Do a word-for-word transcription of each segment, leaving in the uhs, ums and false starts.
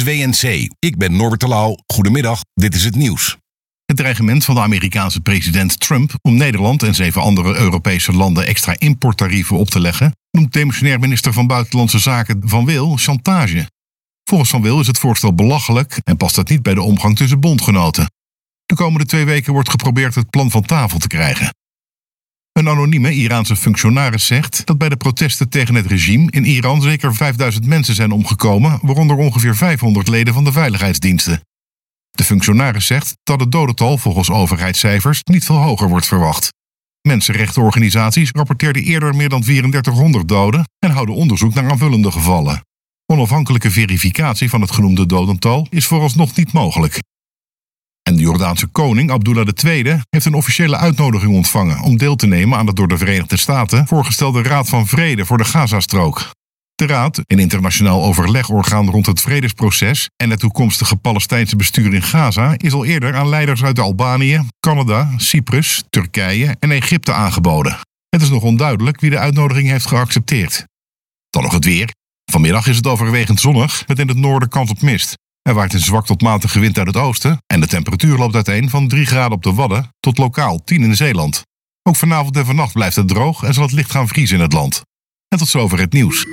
W N C. Ik ben Norbert Terlouw. Goedemiddag, dit is het nieuws. Het dreigement van de Amerikaanse president Trump om Nederland en zeven andere Europese landen extra importtarieven op te leggen, noemt demissionair minister van Buitenlandse Zaken Van Wil chantage. Volgens Van Wil is het voorstel belachelijk en past dat niet bij de omgang tussen bondgenoten. De komende twee weken wordt geprobeerd het plan van tafel te krijgen. Een anonieme Iraanse functionaris zegt dat bij de protesten tegen het regime in Iran zeker vijfduizend mensen zijn omgekomen, waaronder ongeveer vijfhonderd leden van de veiligheidsdiensten. De functionaris zegt dat het dodental volgens overheidscijfers niet veel hoger wordt verwacht. Mensenrechtenorganisaties rapporteerden eerder meer dan drieëndertighonderd doden en houden onderzoek naar aanvullende gevallen. Onafhankelijke verificatie van het genoemde dodental is vooralsnog niet mogelijk. En de Jordaanse koning Abdullah de Tweede heeft een officiële uitnodiging ontvangen om deel te nemen aan de door de Verenigde Staten voorgestelde Raad van Vrede voor de Gazastrook. De Raad, een internationaal overlegorgaan rond het vredesproces en het toekomstige Palestijnse bestuur in Gaza, is al eerder aan leiders uit Albanië, Canada, Cyprus, Turkije en Egypte aangeboden. Het is nog onduidelijk wie de uitnodiging heeft geaccepteerd. Dan nog het weer. Vanmiddag is het overwegend zonnig, met in het noorden kans op mist. Er waait een zwak tot matige wind uit het oosten en de temperatuur loopt uiteen van drie graden op de Wadden tot lokaal tien in Zeeland. Ook vanavond en vannacht blijft het droog en zal het licht gaan vriezen in het land. En tot zover het nieuws.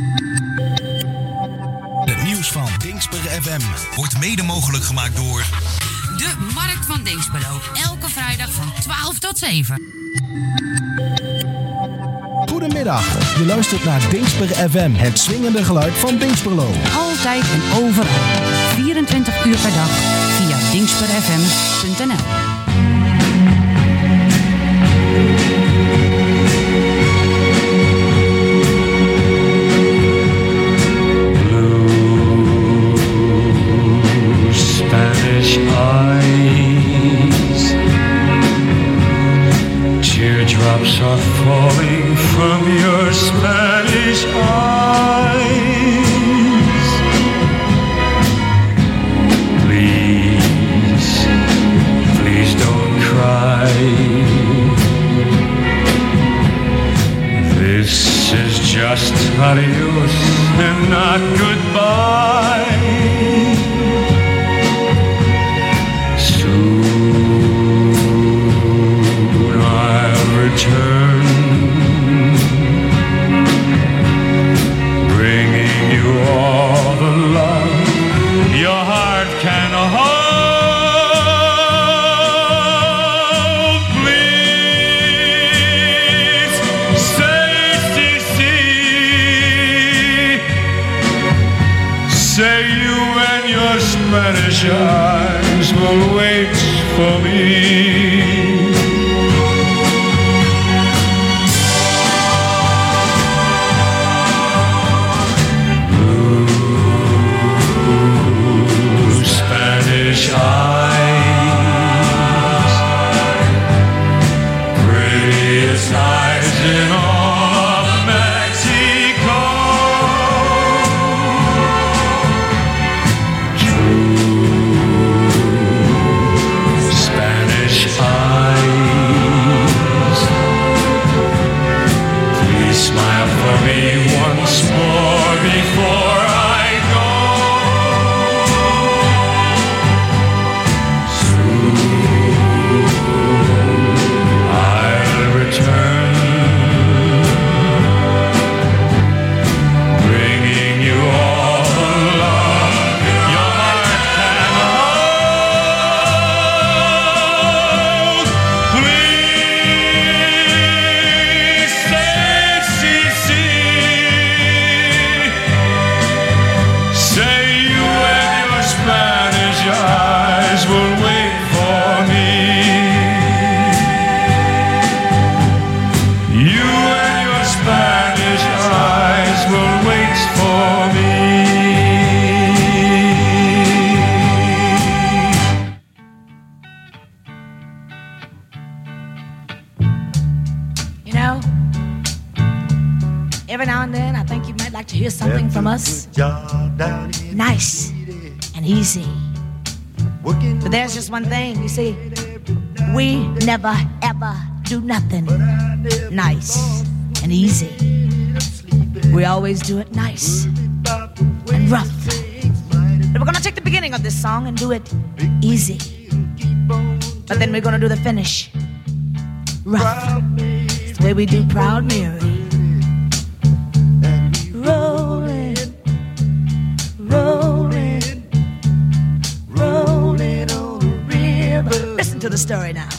Het nieuws van Dingsper F M wordt mede mogelijk gemaakt door de Markt van Dingsperlo. Elke vrijdag van twaalf tot zeven. Goedemiddag, je luistert naar Dingsper F M, het swingende geluid van Dingsperlo. Altijd en overal, vierentwintig uur per dag, via dingsper f m punt n l. Blue Spanish eyes, teardrops are falling from your Spanish eyes. Please, please don't cry. This is just adios and not goodbye. Soon I'll return, bringing you all the love your heart can hold. Please say, see, see, say you and your Spanish eyes will wait for me. Eyes, prettiest eyes in all of Mexico. True Spanish eyes, please smile for me once more before I go. To hear something from us nice and easy. But there's just one thing, you see, we never ever do nothing nice and easy. We always do it nice and rough. But we're beginning of this song and do it easy. But then we're gonna do the finish rough. It's the way we do Proud Mary. Rolling, rolling, rolling on the river. Listen to the story now.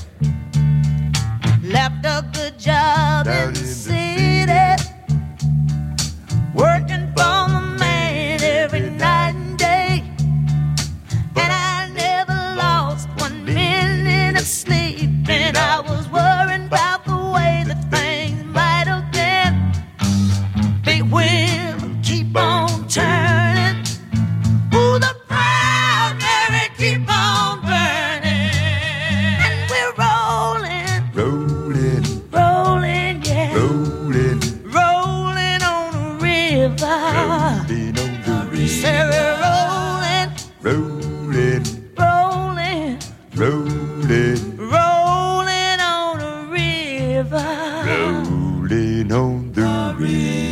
Left a good job in the city, working for the man every night and day, and I never lost one minute of sleep, and I was worrying about the way that things might have been. Big wheel keep on turning, ooh, the Proud Mary keep on burning, and we're rolling, rolling, rolling, yeah, rolling, rolling on the river. rolling on the river. Say we're rolling, Rolling, rolling, rolling, rolling on the river. rolling on the river.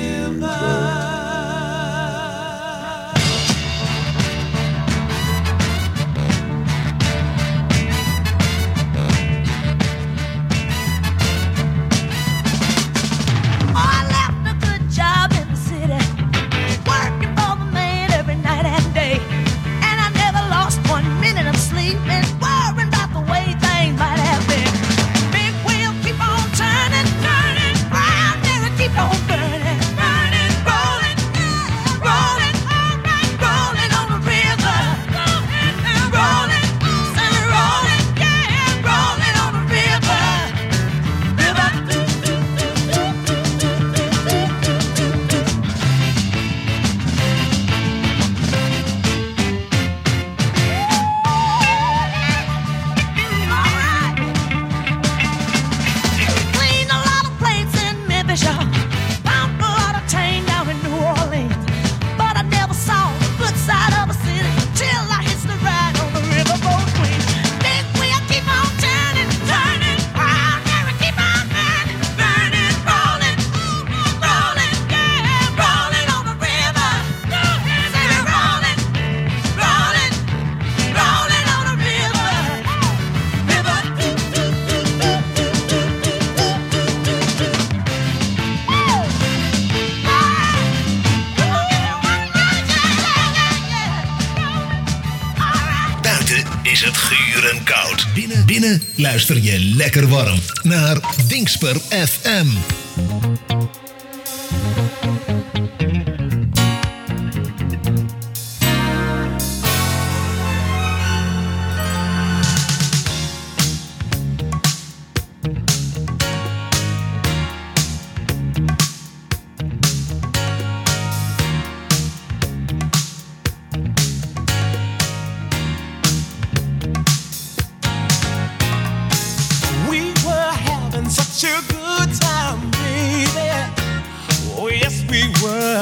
I left a good job in the city, working for the man every night and day, and I never lost one minute of sleep, and worrying about the way things might have been. Big wheel keep on turning, turning, Proud Mary keep on burning, burning, rolling, rolling, rolling on the river, rolling, say rolling, yeah, rolling on the river, river. Cleaned a lot of plates in Memphis, y'all. Pumped a lot of tang down in New Orleans. But I never saw the good side of a city till I hitched the ride on the riverboat queen. Big wheel keep on turning, turning, Proud Mary keep on burning, burning, rolling, rolling, yeah, rolling on the river. Say we're rolling, rolling, rolling on the river, river. Buiten is het guur en koud. Binnen, binnen luister je lekker warm naar Dingsper F M. We were having such a good time, baby. Oh, yes, we were.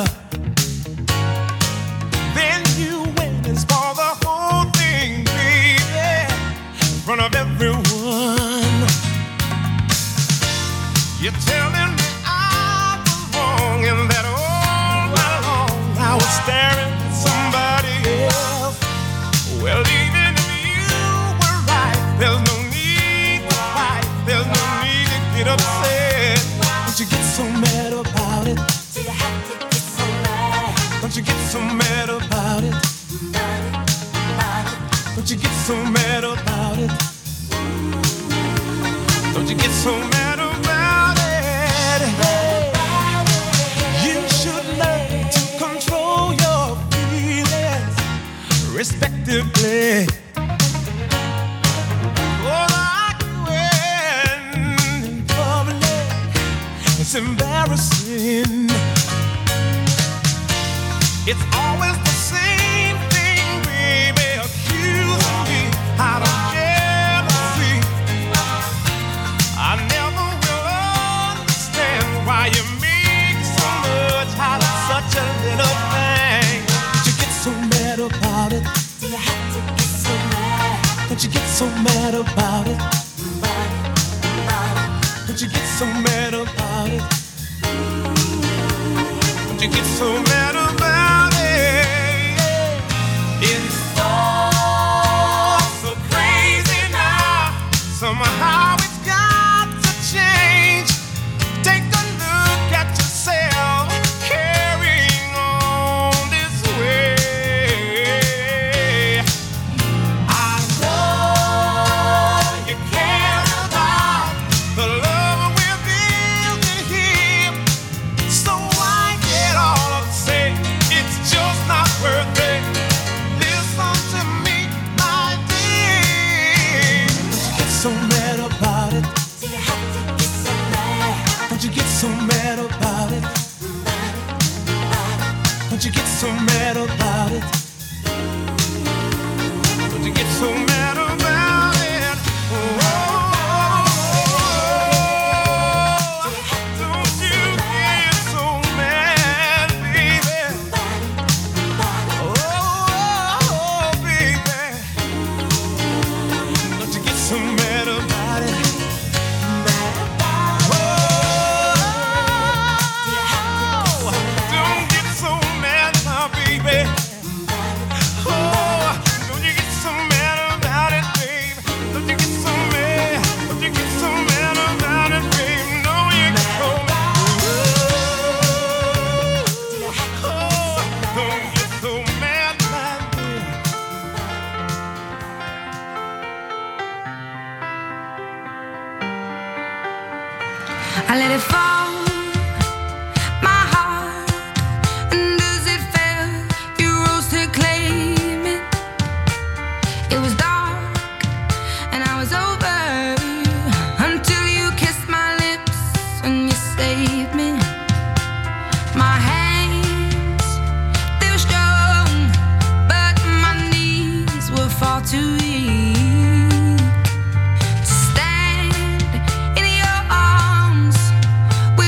Then you went and spoiled the whole thing, baby, in front of everyone. You're telling me I was wrong and that all along I was staring at somebody else. Well, even if you were right, there's no need to fight. There's no need to get upset. Don't you get so mad about it? Do you have to get so mad? Don't you get so mad about it? Don't you get so mad about it? Don't you get so mad about it? Hey, you should learn to control your feelings respectively. Oh, like when in public, it's embarrassing. It's always the same thing, baby, accusing me out of jealousy. I never will understand why you make so much out of such a little thing. Don't you get so mad about it? Do you have to get so mad? Don't you get so mad about it? Don't you get so mad about it? Don't you get so mad about it? It's all I let it fall, my heart, and as it fell, you rose to claim it. It was dark, and I was over, until you kissed my lips, and you saved me. My hands, they were strong, but my knees were far too weak. To stand in your arms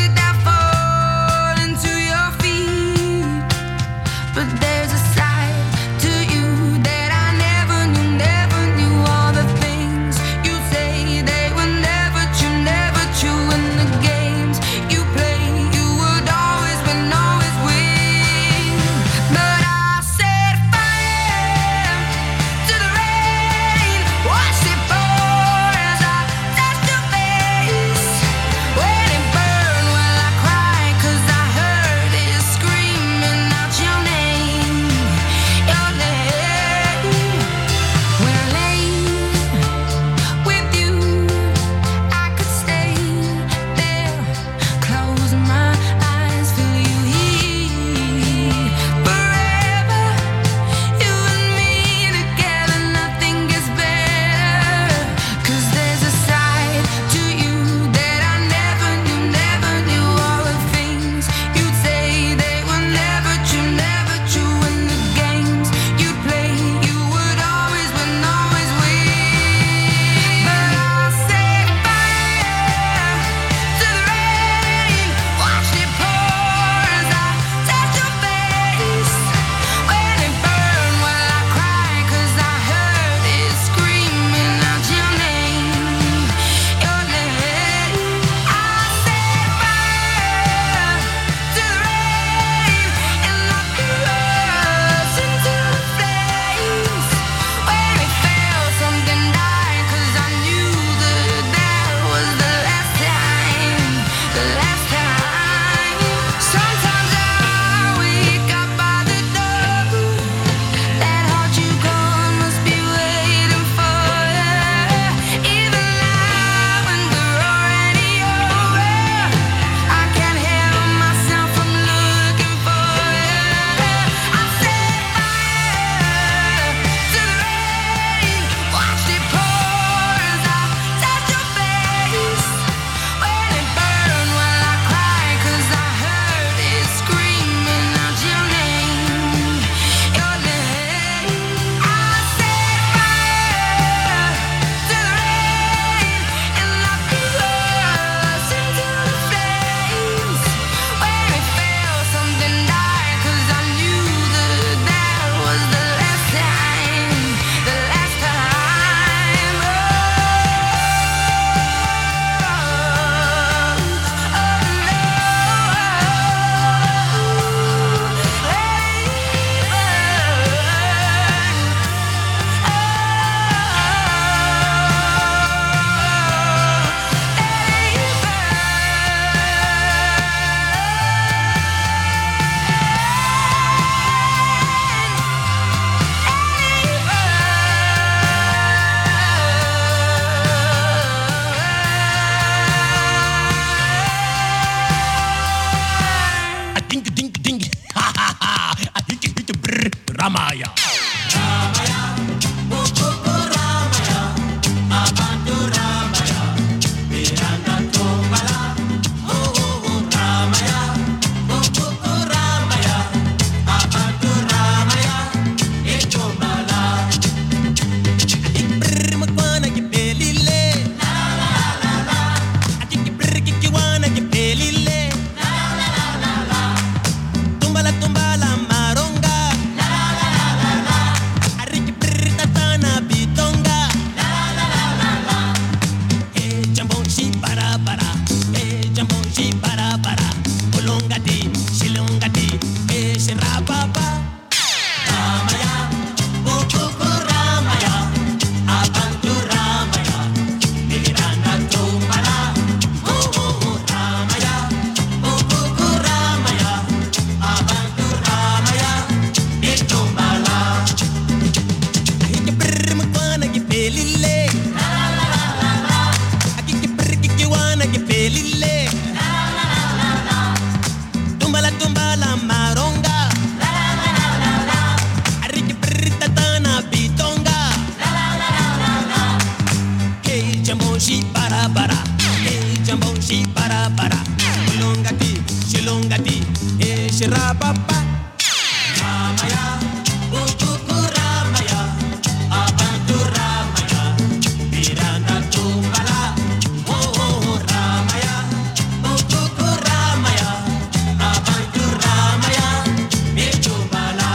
Shirababa. Ramaya, Ukuku Ramaya, Abantu Ramaya, Miranda Tumbala, Oh oh Ramaya, Ukuku Ramaya, Abantu Ramaya, Mirtumbala.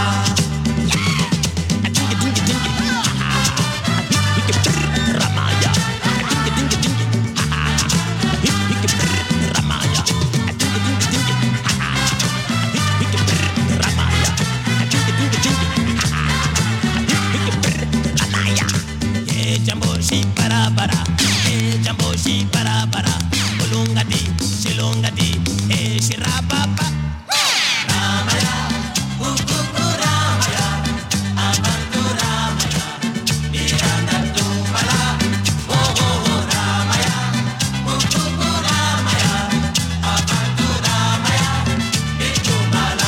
Dingy dingy dingy, Ramaya, dingy dingy dingy, Ramaya, dingy dingy dingy, Ramaya, dingy dingy dingy, Ramaya. Eh jamboshi para para, eh jamboshi para para, ulungadi, silungadi, eh shirababa. Ramaya, ukuku Ramaya, abantu Ramaya, miranda tumbala, oh oh Ramaya, ukuku Ramaya, abantu Ramaya, mirtumbala.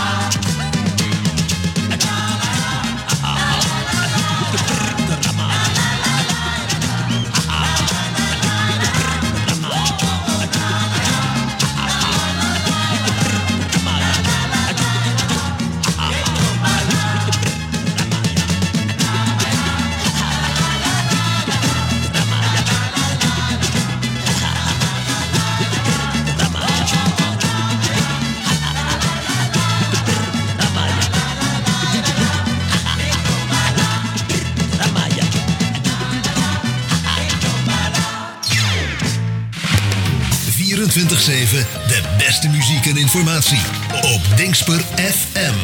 vierentwintig zeven de beste muziek en informatie op Dingsper F M.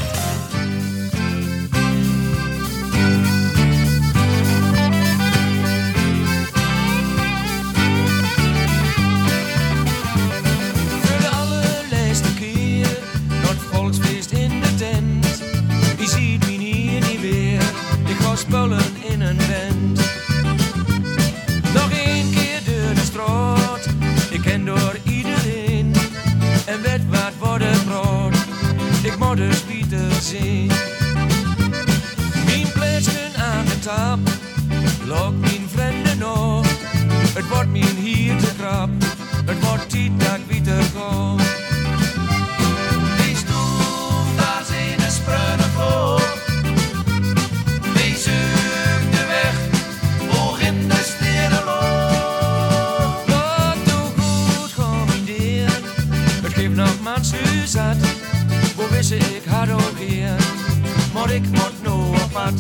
Voor de allerlaatste keer naar het volksfeest in de tent. Wie ziet me hier niet weer? Ik ga spullen in een band. Nog één keer door de straat, ik ken door iedereen. En weet wat worden brood, ik moet dus Pieter zien. Mijn plaatsje aan de tap, lok mijn vrienden nog. Het wordt mijn hier te krap, het wordt tijd dat ik Pieter kom. Die stoel, daar zijn de sprunnen voor. Die zoekt de weg, hoog in de sterrenloop. Wat doe goed, kom in deer. Het geeft nog mans u zat. Hoe wist ik had ook hier, maar ik moet nou op pad.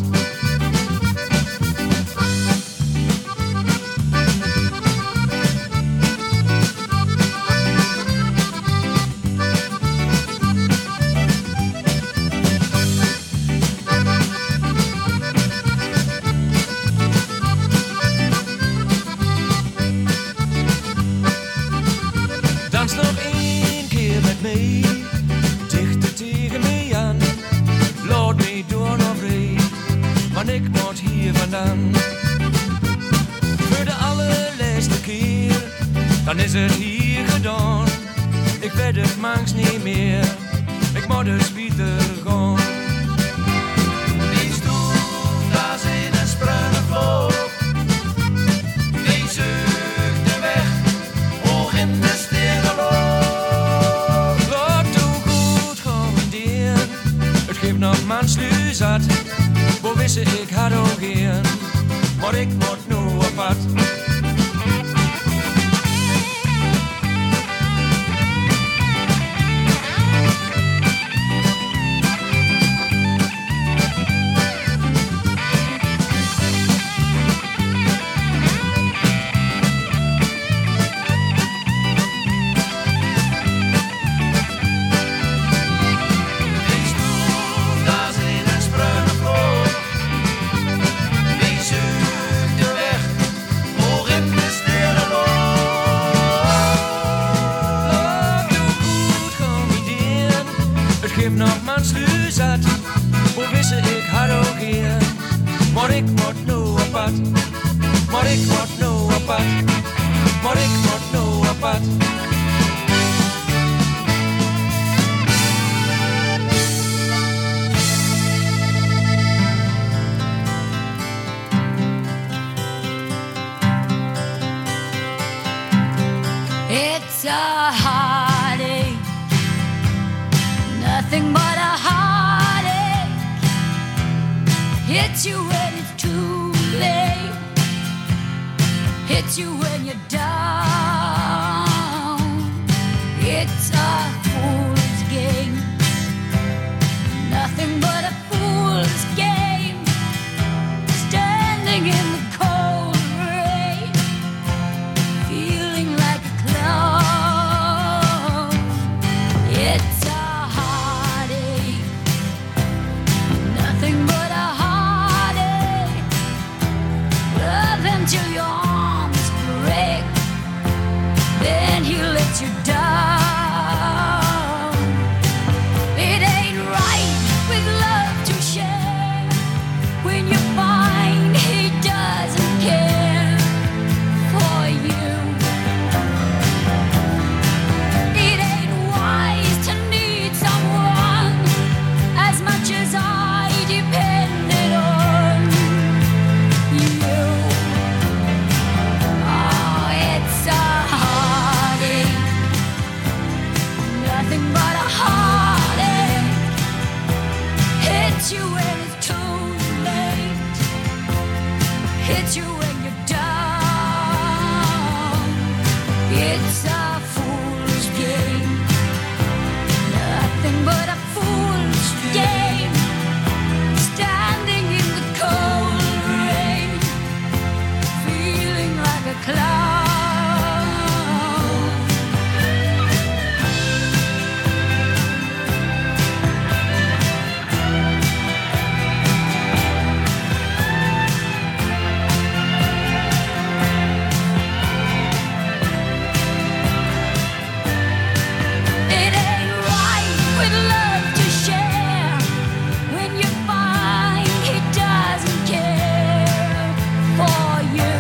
Dans nog één keer met mij, dichter tegen mij aan. Laat me door nog vrij, want ik moet hier vandaan. Voor de allerlaatste keer, dan is het hier gedaan. Ik weet het mangs niet meer, ik moet dus Pieter gaan. Die stoel, daar zit een sprunnenvloog. Die zoekt de weg, hoog in de sterrenloop. Laat toe goed commanderen, het geeft nog mans nu zat. Hoe wist ik had ook hier, maar ik moet nu op pad. Die stoel, daar zit een sprunnenvloog. Die zoekt de weg, hoog in de sterrenloop. Laat doe goed combineren, het geeft nog mans nu zat. Hoe wist ik had ook hier, maar ik moet nu op pad. Maar ik moet nu op pad, maar ik moet nu op pad. It's a heartache, nothing but a heartache. hits you when you're down. It's a fool's game, nothing but a fool's game. Standing in the cold rain, feeling like a clown. It's a heartache, nothing but a heartache. Love him till your arms break, then he lets you down. It ain't right with love to share when you find he doesn't care for you. It ain't wise to need someone as much as I depended on you. Oh, it's a heartache, nothing but a heartache. Hits you when it's too late, hits you when you're down. It's a fool's game, nothing but a fool's game. Standing in the cold rain, feeling like a clown. It ain't right with love to share when you find he doesn't care for you.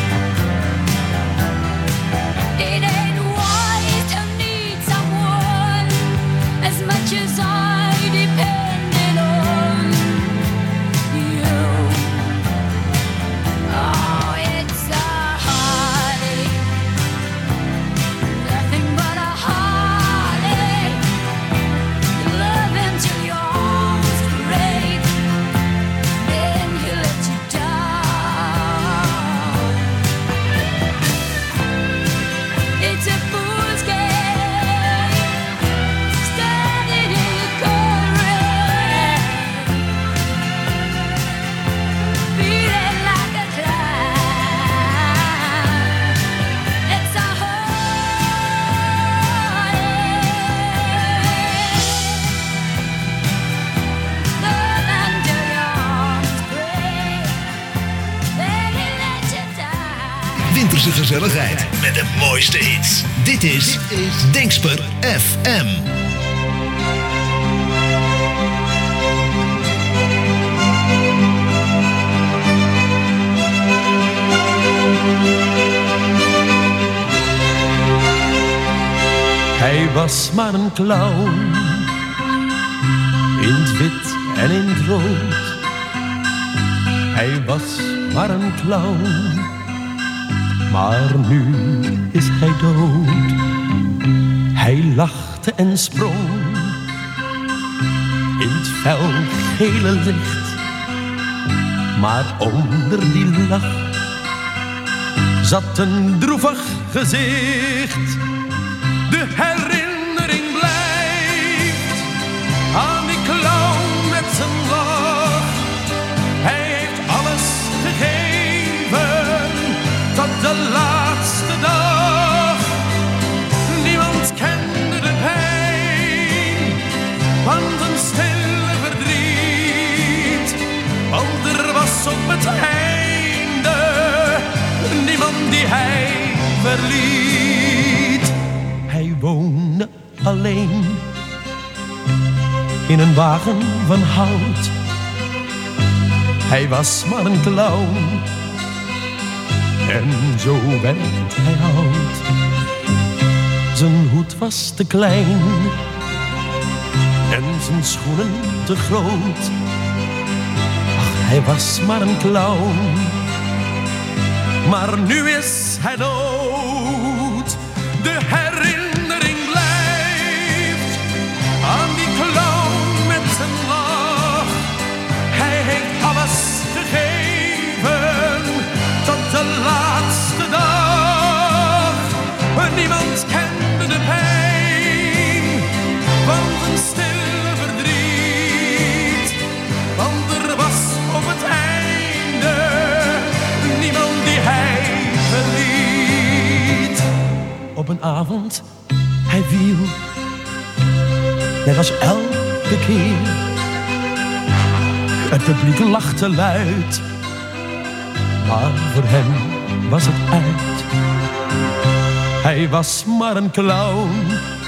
It ain't wise to need someone as much as I depended on you. Oh, it's a heartache, nothing but a heartache. You love him till your arms break, then he lets you down. It's a fool's game, standing in the cold rain, feeling like a clown. It's a heartache, love until your arms break, then he lets you down. Winterse gezelligheid met de mooiste hits. Dit is Denkspert F M. Hij was maar een clown, in het wit en in het rood. Hij was maar een clown, maar nu is hij dood. Hij lachte en sprong in het fel gele licht, maar onder die lach zat een droevig gezicht. De herinnering blijft aan die clown met zijn lach. Hij heeft alles gegeven tot de laatste dag. Niemand kende de pijn van een stille verdriet, want er was op het einde niemand die hij verliet. Hij woonde alleen in een wagen van hout. Hij was maar een clown en zo werd hij oud. Zijn hoed was te klein en zijn schoenen te groot. Ach, hij was maar een clown, maar nu is hij dood. De herinnering blijft aan die clown met zijn lach. Hij heeft alles gegeven tot de laatste dag. vanavond, hij viel, net als elke keer. Het publiek lachte luid, maar voor hem was het uit. Hij was maar een clown,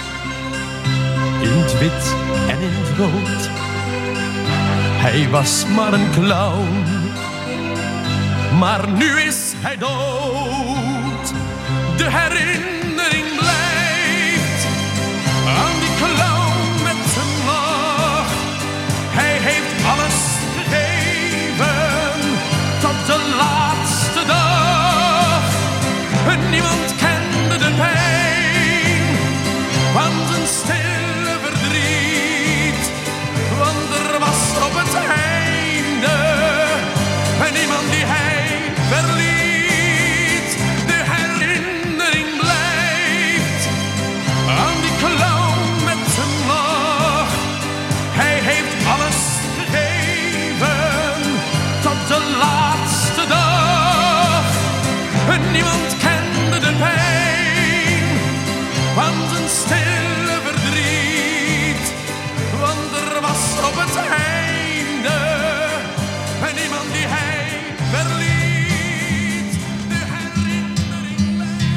in het wit en in het rood. Hij was maar een clown, maar nu is hij dood. De herinnering blijft aan die clown met zijn lach. Hij heeft alles gegeven tot de laatste dag. En niemand kende de pijn van zijn stille verdriet. Want er was op het einde en iemand die hij verliet. De herinnering blijft aan die clown met zijn lach. Hij heeft alles gegeven tot de laatste dag. En niemand kende de pijn van zijn stille verdriet. Want er was op het einde en iemand die hij verliet. De herinnering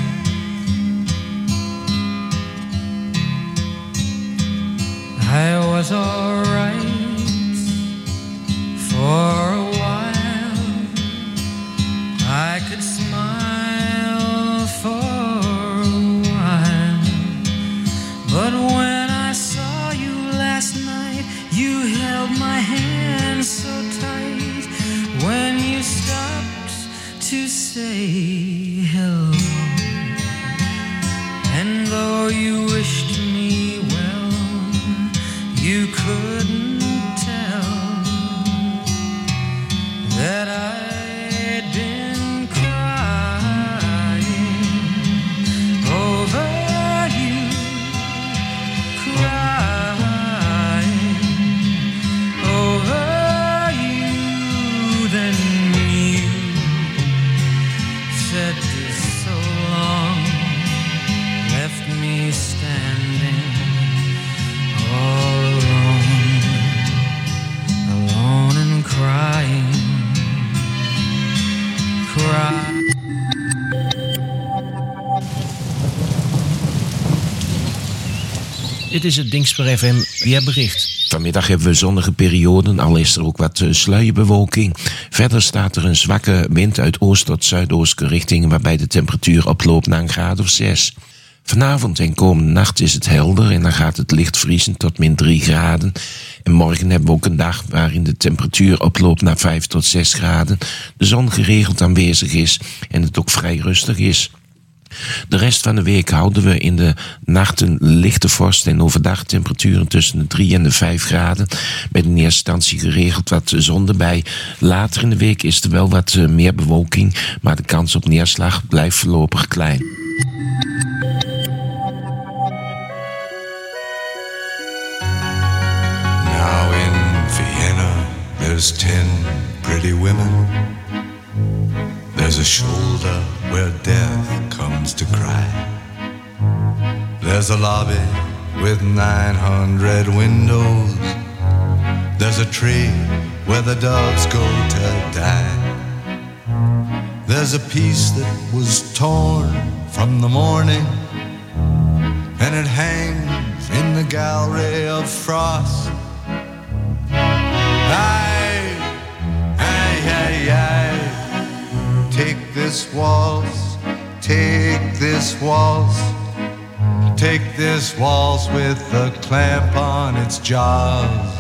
I was alright for a while. I could smile for a while. But when I saw you last night, you held my hand so tight. When you stopped to say hello, and though you wished me well, you couldn't tell that I'd been crying over you, crying over you. Then you said this so long, left me standing all alone, alone and crying, crying. Dit is het Dingsper F M weerbericht. Vanmiddag hebben we zonnige perioden, al is er ook wat sluierbewolking. Verder staat er een zwakke wind uit oost tot zuidoostelijke richting, waarbij de temperatuur oploopt naar een graad of zes. Vanavond en komende nacht is het helder en dan gaat het licht vriezen tot min drie graden. En morgen hebben we ook een dag waarin de temperatuur oploopt naar vijf tot zes graden. De zon geregeld aanwezig is en het ook vrij rustig is. De rest van de week houden we in de nachten lichte vorst en overdag temperaturen tussen de drie en de vijf graden. Met in eerste instantie geregeld wat zon erbij. Later in de week is er wel wat meer bewolking, maar de kans op neerslag blijft voorlopig klein. Now in Vienna there's ten pretty women. There's a shoulder where death comes to cry. There's a lobby with nine hundred windows. There's a tree where the doves go to die. There's a piece that was torn from the morning, and it hangs in the gallery of frost. Aye, aye, aye, aye. Take this waltz, take this waltz, take this waltz with a clamp on its jaws.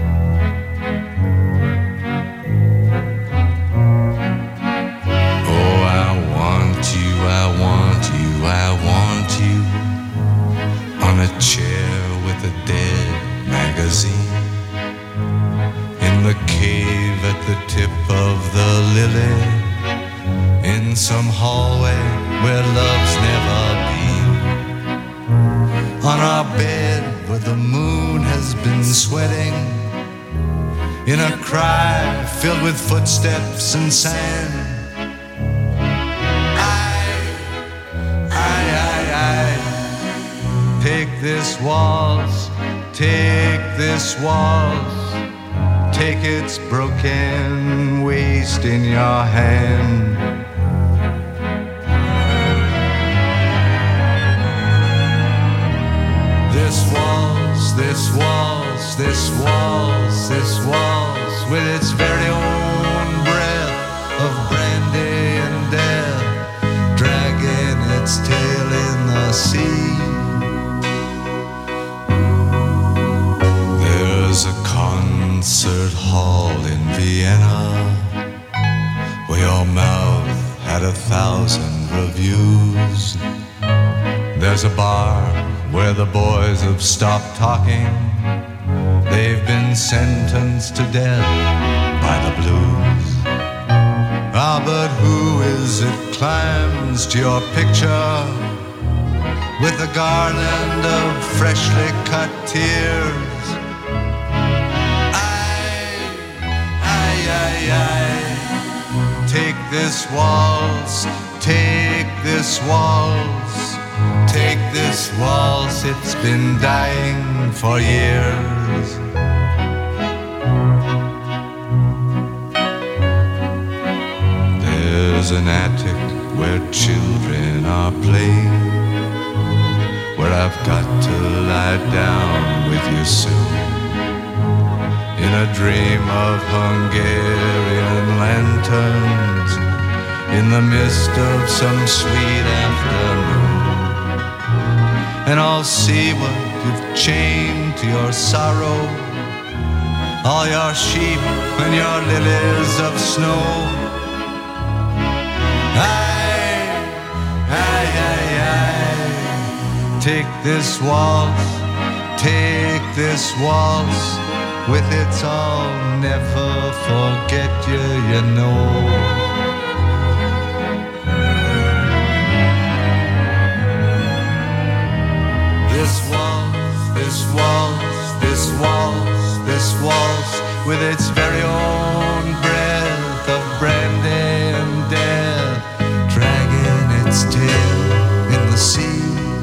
Oh, I want you, I want you, I want you on a chair with a dead magazine, in the cave at the tip of the lily, in some hallway where love's never been, on our bed where the moon has been sweating, in a cry filled with footsteps and sand. I, I, I, I this waltz, take this waltz, take its broken waist in your hand. This waltz, this waltz, this waltz, this waltz, with its very own breath of brandy and death, dragging its tail in the sea. There's a concert hall in Vienna where your mouth had a thousand reviews. There's a bar where the boys have stopped talking. They've been sentenced to death by the blues. Ah, but who is it climbs to your picture with a garland of freshly cut tears? Aye, aye, aye, aye. Take this waltz, take this waltz, take this waltz, it's been dying for years. There's an attic where children are playing, where I've got to lie down with you soon, in a dream of Hungarian lanterns, in the mist of some sweet afternoon. And I'll see what you've chained to your sorrow, all your sheep and your lilies of snow. Aye, aye, aye, aye. Take this waltz, take this waltz, with its I'll never forget you, you know. This waltz, this waltz, this waltz, this waltz, with its very own breath of brandy and death, dragging its tail in the sea.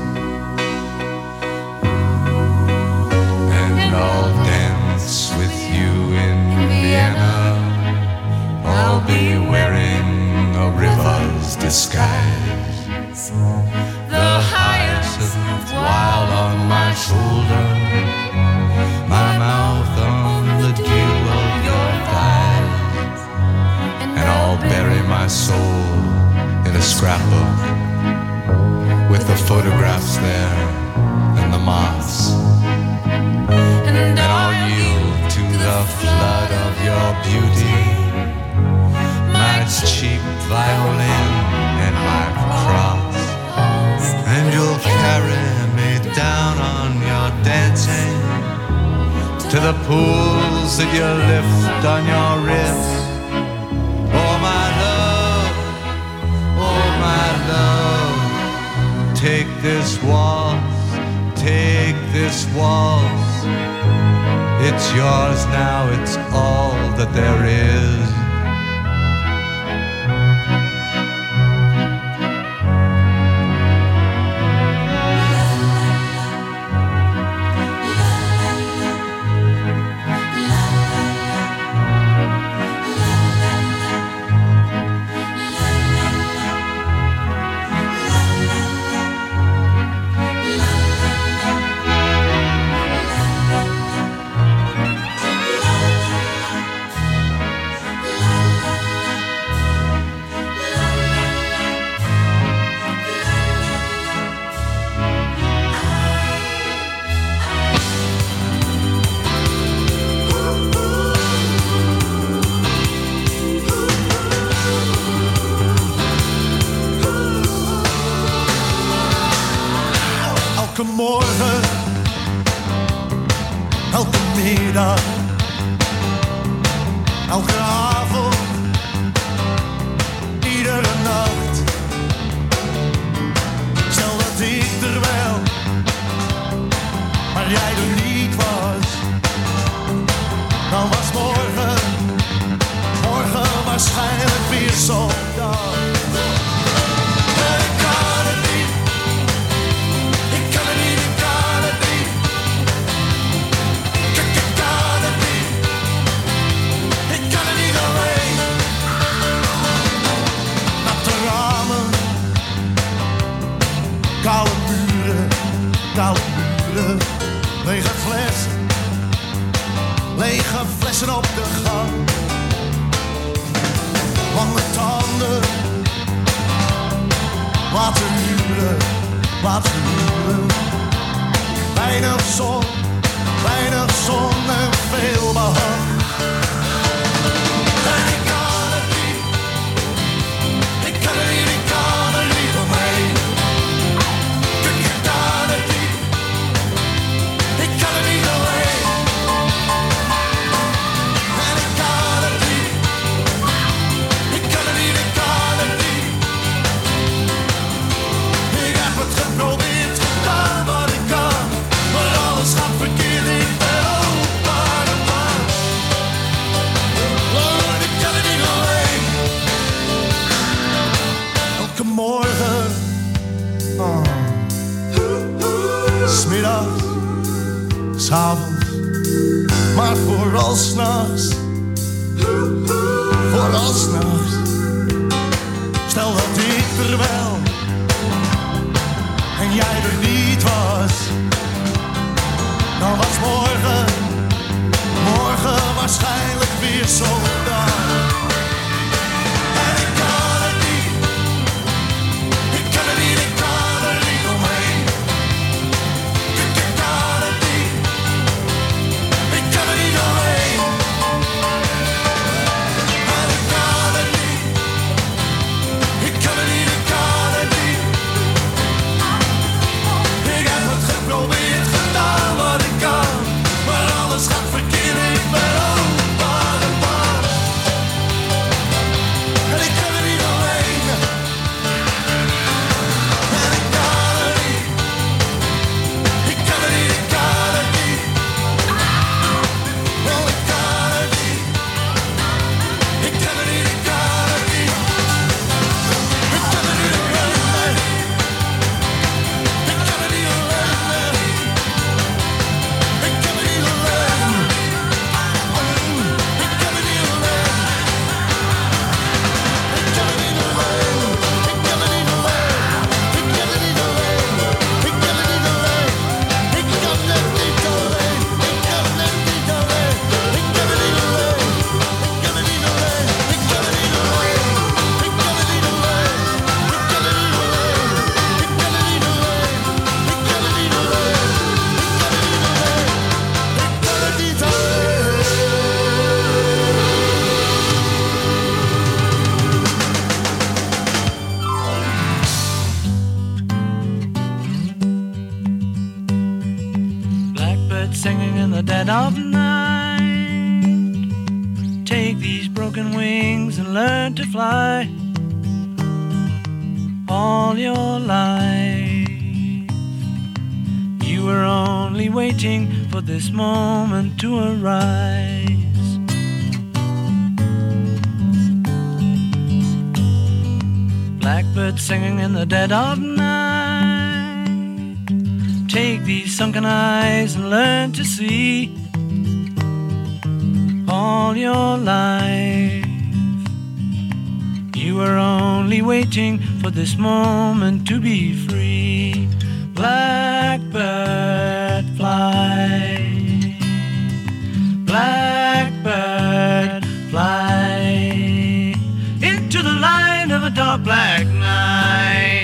And I'll dance with you in Vienna, I'll be wearing a river's disguise, the hyacinth wild on my shoulder, my mouth on the dew of your thighs. And I'll bury my soul in a scrapbook with the photographs there and the moths. And I'll yield to the flood of your beauty, my cheap violin and my cross. And you'll carry me down on your dancing to the pools that you lift on your wrist. Oh my love, oh my love, take this waltz, take this waltz. It's yours now, it's all that there is. Elke morgen, elke middag, elke avond, iedere nacht. Stel dat ik er wel, maar jij er niet was, dan was morgen, morgen waarschijnlijk weer zo'n dag. Ik kan het niet, ik kan het niet, ik kan het wat uren. Weinig zon, weinig zon en veel behang. En ik kan het niet, ik kan het niet, ik kan er niet omheen. Ik kan het niet, ik kan er niet omheen. En ik kan het niet, ik kan het niet, ik kan het niet. Ik heb het geprobeerd, gedaan wat ik kan, maar alles gaat verkeerd, ik ben opa de man. Oh, ik kan er niet omheen. Elke morgen, oh. 'Smiddags, 's'avonds, maar vooral 's nachts, vooral 's nachts. Stel dat ik er wel en jij er niet was, dan was morgen, morgen waarschijnlijk weer zo'n dag. En ik kan het niet, ik kan het niet, ik kan er niet omheen. Ik, ik kan het niet, ik kan er niet omheen. En ik kan het niet, ik kan het niet, ik kan het niet. Ik heb het geprobeerd, gedaan wat ik kan, maar alles gaat verkeerd, ik ben opa de man. En ik kan er niet omheen. En ik kan het niet, ik kan het niet, ik kan het niet. Oh, ik kan het niet, ik kan het niet, ik kan het niet. Ik kan het niet alleen, ik kan het niet alleen. Ik kan het niet alleen, ik kan het niet alleen. Ik kan het niet alleen, ik kan het niet alleen. Ik kan het niet alleen, ik kan het niet alleen. Ik kan het niet alleen, ik kan het niet alleen. Ik kan het niet alleen, ik kan het niet alleen. Ik kan het niet alleen, ik kan het niet alleen. Ik kan het niet alleen, ik kan het niet alleen. Ik kan het niet alleen, ik kan het niet Blackbird singing in the dead of night. Take these broken wings and learn to fly. All your life, you were only waiting for this moment to arise. Blackbird singing in the dead of night. Take these sunken eyes and learn to see. All your life, you were only waiting for this moment to be free. Blackbird fly, blackbird fly into the light of a dark black night.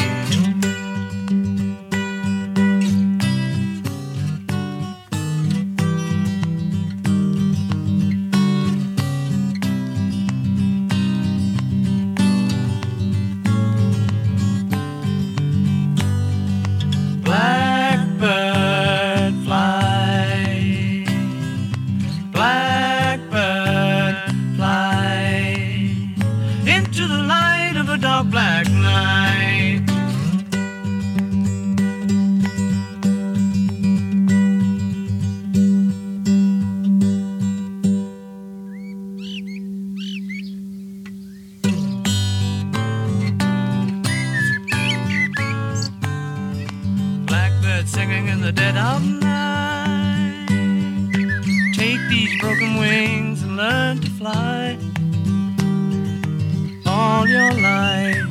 Blackbird fly, blackbird fly into the light of a dark black night. Blackbird singing in the dead of night. Take these broken wings and learn to fly. All your life,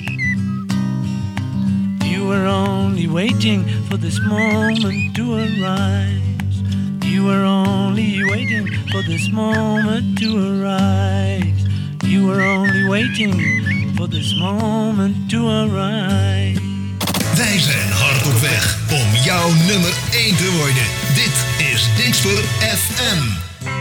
you were only waiting for this moment to arise. You were only waiting for this moment to arise. You were only waiting for this moment to arise. Wij zijn hardop jouw nummer één te worden. Dit is Dingsper F M.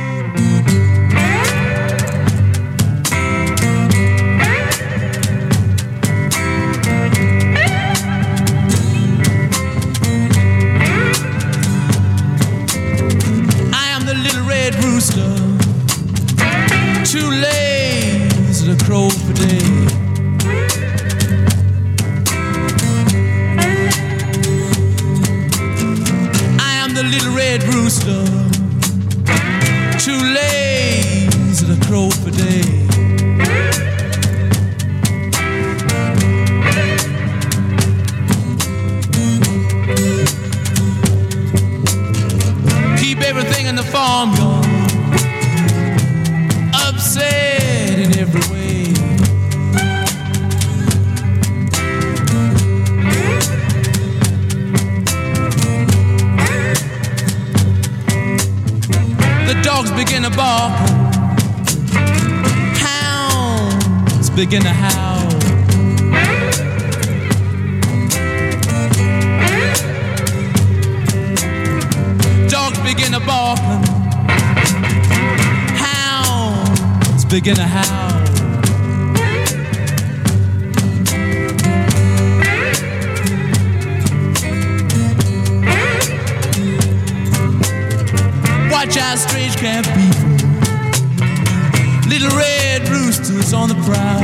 Rooster, too lazy to crow for day. I am the little red rooster, too lazy to crow for day. Keep everything in the farmyard upset in every way. The dogs begin to bark, hounds begin to howl. Dogs begin to bark, begin to howl. Watch out, strange camp people, little red roosters on the prowl.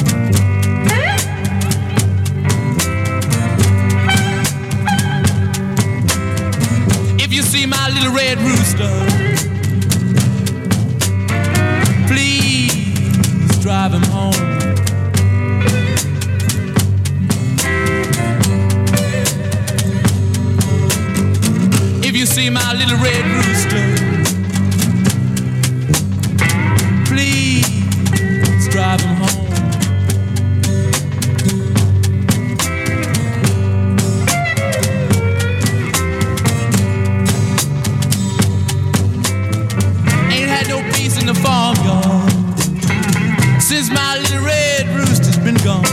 If you see my little red rooster, drive him home. If you see my little red rooster, please drive him home. Ain't had no peace in the farmyard since my little red rooster's been gone.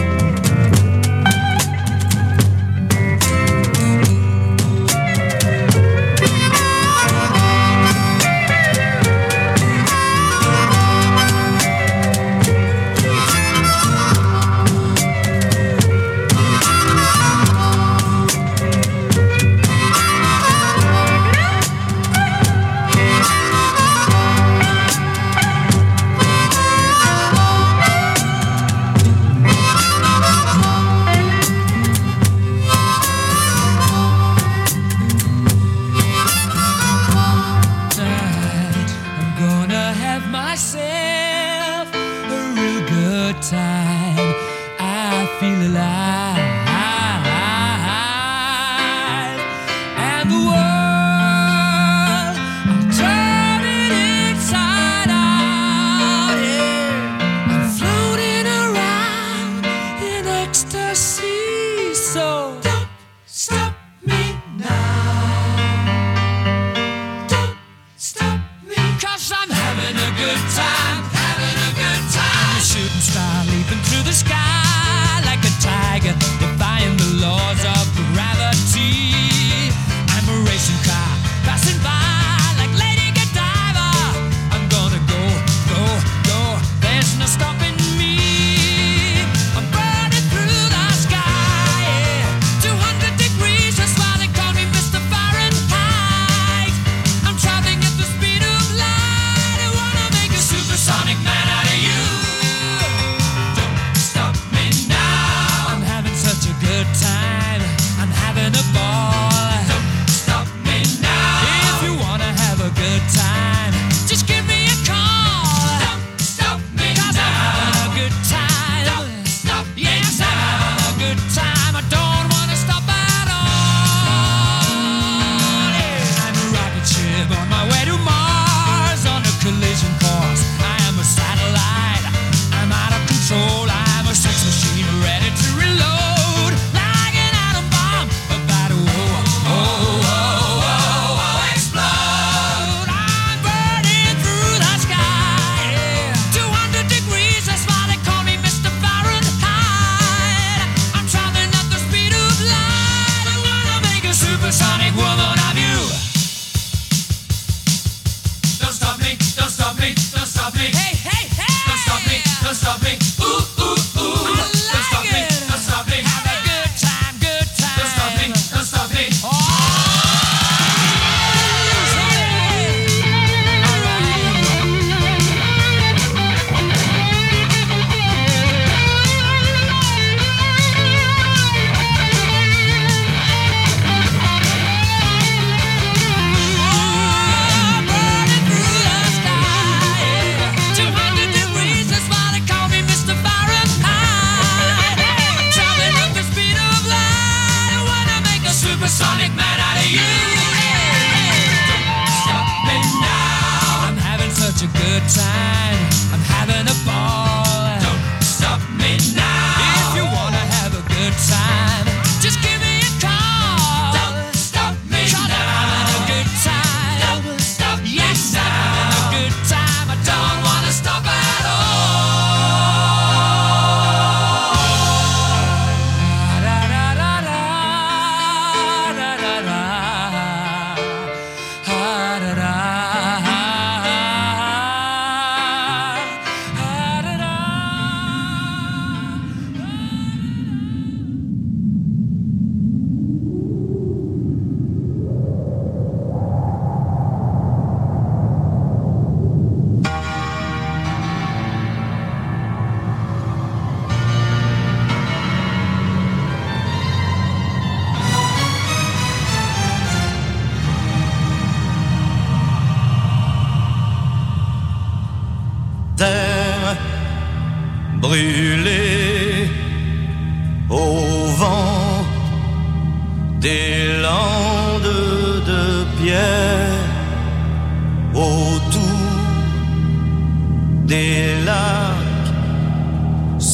Shooting star leaping through the sky like a tiger.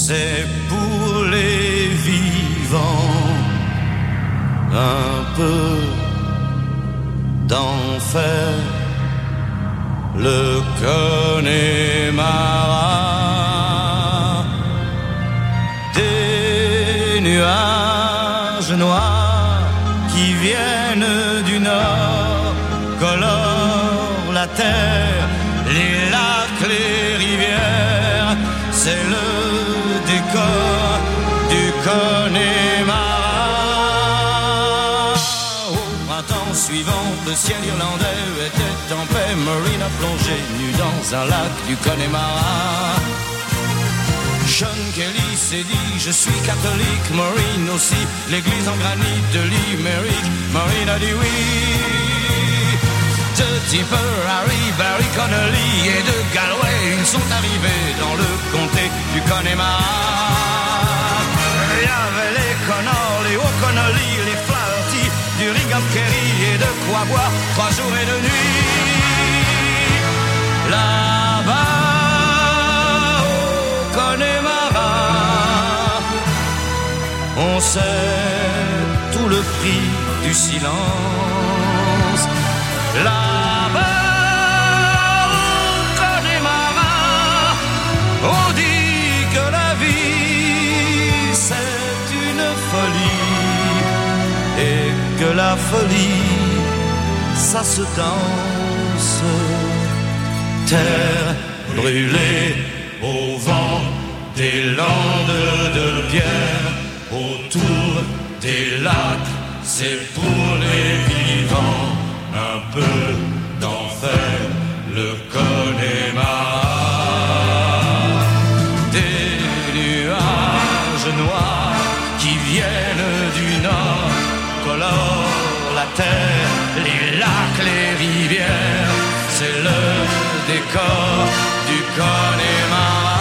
c'est pour les vivants un peu d'enfer. Le Connemara, des nuages noirs qui viennent du nord colorent la terre, les lacs, les rivières, c'est le décor du Connemara. Au printemps suivant, le ciel irlandais était en paix. Maureen a plongé nu dans un lac du Connemara. Sean Kelly s'est dit je suis catholique, Maureen aussi, l'église en granit de Limerick. Maureen a dit oui. De Tipper, Harry, Barry Connolly et de Galway, ils sont arrivés dans le comté du Connemara. Il y avait les Connors, les O'Connolly, les Flaherty, du Ringham Kerry et de quoi boire trois jours et deux nuits. Là-bas au Connemara, on sait tout le prix du silence. Là-bas au Connemara, on dit que la vie c'est une folie et que la folie ça se danse. Terre brûlée au vent des landes de pierre, autour des lacs, c'est pour les vivants un peu d'enfer, le Connemara. Des nuages noirs qui viennent du nord colorent la terre, les lacs, les rivières, c'est le décor du Connemara.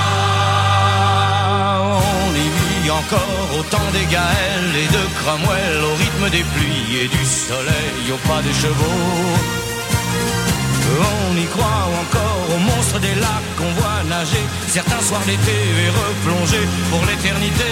On y vit encore au temps des Gaëls et de Cromwell, au rythme des pluies et du soleil, au pas des chevaux. On y croit encore aux monstres des lacs qu'on voit nager certains soirs d'été et replonger pour l'éternité.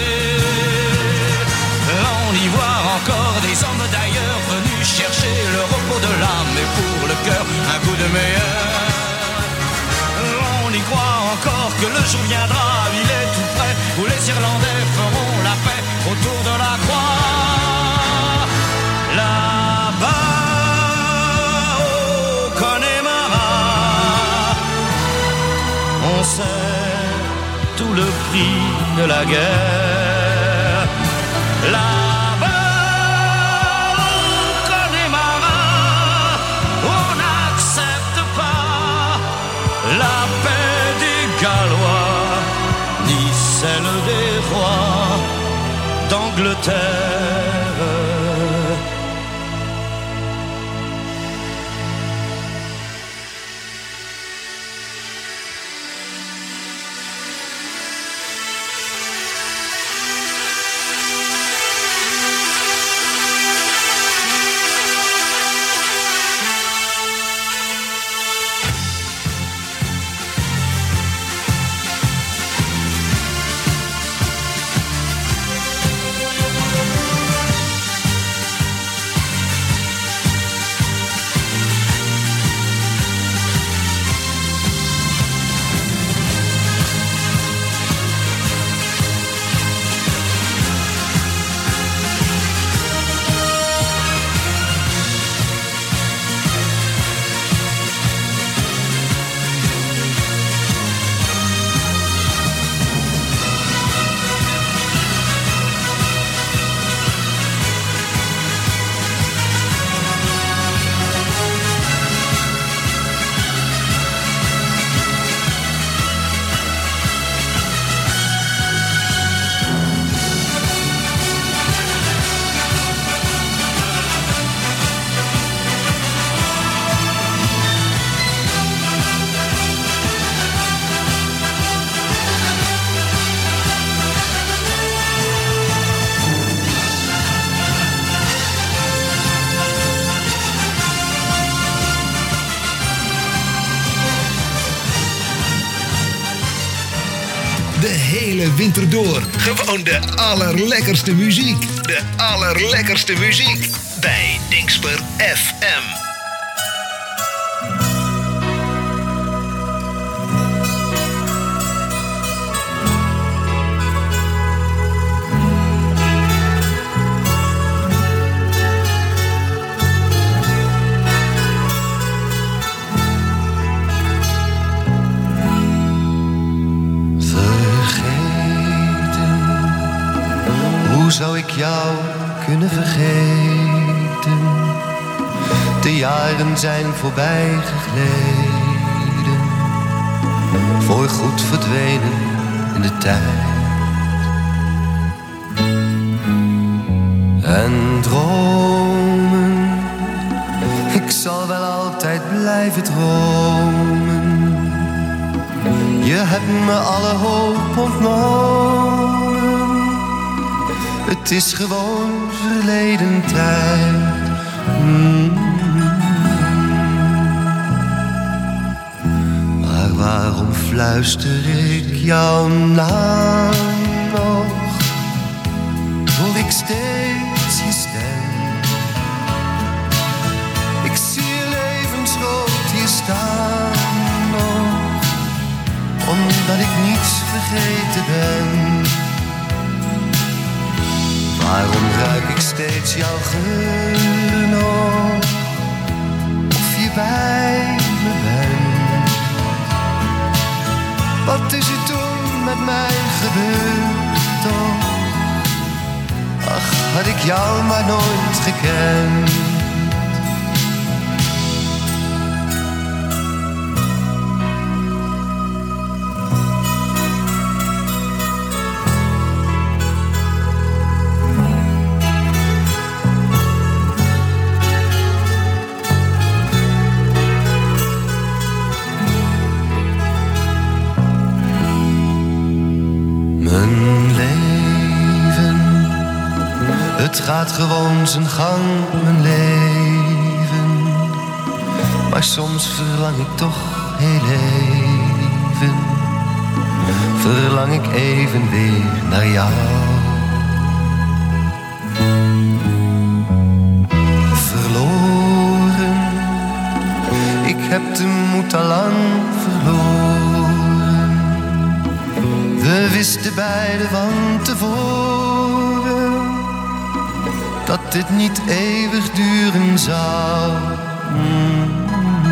On y voit encore des hommes d'ailleurs venus chercher le repos de l'âme et pour le cœur un goût de meilleur. On y croit encore que le jour viendra, il est tout près, où les Irlandais feront la paix autour de la croix. Là-bas au Connemara, on sait tout le prix de la guerre. Là-bas au Connemara, on n'accepte pas la paix des Gallois, ni celle des rois d'Angleterre. hele winter door. Gewoon de allerlekkerste muziek. De allerlekkerste muziek. Bij Dingsper F M. Zou ik jou kunnen vergeten? De jaren zijn voorbij gegleden, voorgoed verdwenen in de tijd. En dromen, ik zal wel altijd blijven dromen. Je hebt me alle hoop ontnomen. Het is gewoon verleden tijd. Mm. Maar waarom fluister ik jouw naam nog? Hoor ik steeds je stem. Ik zie je levensgroot hier staan nog, omdat ik niets vergeten ben. Waarom ruik ik steeds jouw geur nog? Of je bij me bent? Wat is er toen met mij gebeurd toch? Ach, had ik jou maar nooit gekend. Het gaat gewoon zijn gang, mijn leven. Maar soms verlang ik toch heel even. Verlang ik even weer naar jou. Verloren, ik heb de moed al lang verloren. We wisten beiden van tevoren dat dit niet eeuwig duren zou. Mm.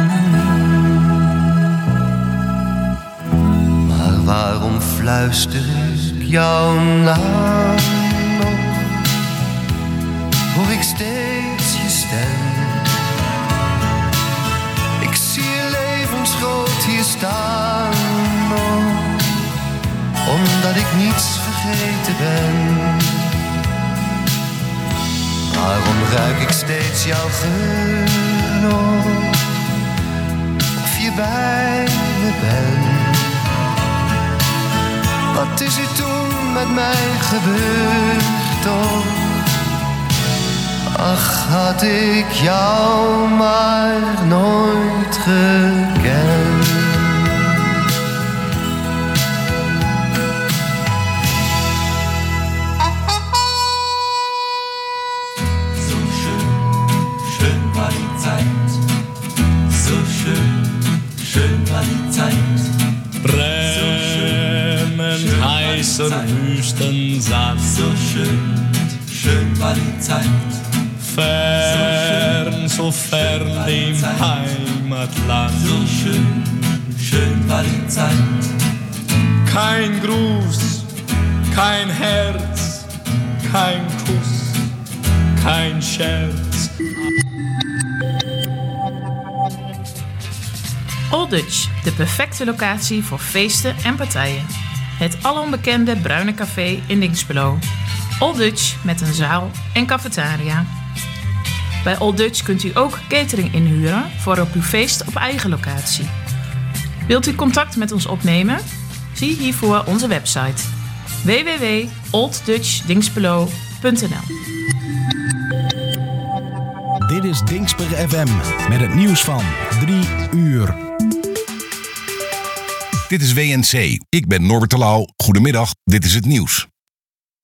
Maar waarom fluister ik jouw naam nog? Hoor ik steeds je stem. Ik zie je levensgroot hier staan nog, omdat ik niets vergeten ben. Waarom ruik ik steeds jouw geur nog? Of je bij me bent? Wat is er toen met mij gebeurd toch? Ach, had ik jou maar nooit gekend. Wüstensand. So schön, schön war die Zeit. Fern, so fern dem Heimatland. So schön, schön war die Zeit. Kein Gruß, kein Herz, kein Kuss, kein Scherz. Old Dutch, de perfecte locatie voor feesten en partijen. Het alombekende Bruine Café in Dinxperlo. Old Dutch met een zaal en cafetaria. Bij Old Dutch kunt u ook catering inhuren voor op uw feest op eigen locatie. Wilt u contact met ons opnemen? Zie hiervoor onze website w w w punt old dutch dinxperlo punt n l. Dit is Dingsper F M met het nieuws van drie uur. Dit is W N C. Ik ben Norbert Terlouw. Goedemiddag, dit is het nieuws.